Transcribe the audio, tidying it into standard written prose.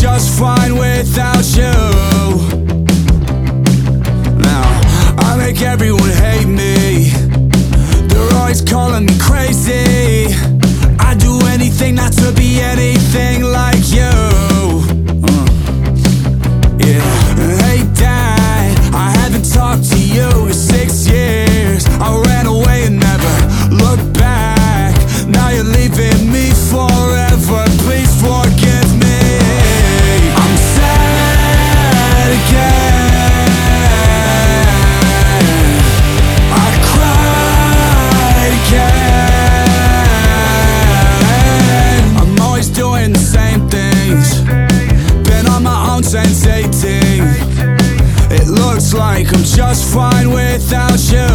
just fine without you. Now, I make everyone hate me. They're always calling me crazy. I'd do anything not to be anything like you. Yeah, hey Dad, I haven't talked to you in 6 years. I ran away and never looked back. Now you're leaving me forever. Please forgive me. I'm sad again. I cried again. I'm always doing the same things. Been on my own since 18. It looks like I'm just fine without you.